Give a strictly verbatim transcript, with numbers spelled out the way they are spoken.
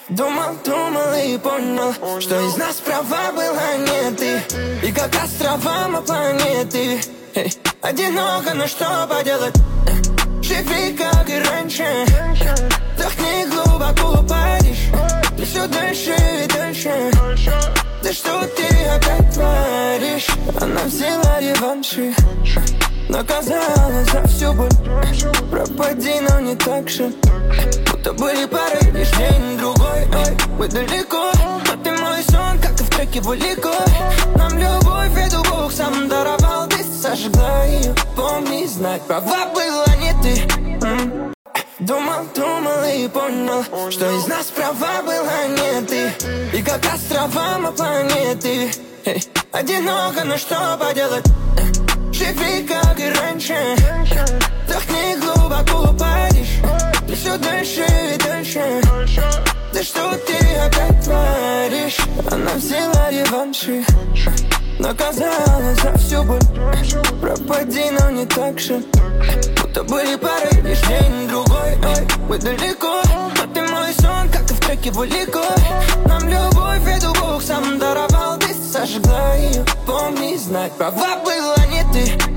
Думал, думал и понял, что из нас права была не ты. И как острова мы планеты. Эй, одиноко, но что поделать? Живи, как и раньше. Вдохни, глубоко упадешь. И все дальше и дальше. Да что ты опять творишь? Она взяла реванши, наказала за всю боль. Пропади, но не так же. Будто были пары, лишь день-другой. Ой, мы далеко, но ты мой сон, как и в треке Вулико. Нам любовь эту Бог сам даровал. Ты сожгла ее, помни, знать, права была не ты. М? Думал, думал и понял, что из нас права была не ты. И как острова мы планеты. Эй, одиноко, но что поделать? Живи, как и раньше. Вдохни, глубоко упадешь. И все дальше и дальше. Да что ты опять творишь? Она взяла реванши, наказала за всю боль. Пропади, но не так же. Будто были пары, лишь день-другой. Ой, мы далеко, но ты мой сон, как и в треке Вулико. Нам любовь эту Бог сам даровал. Ты сожгла ее, помни, знать, права была не ты.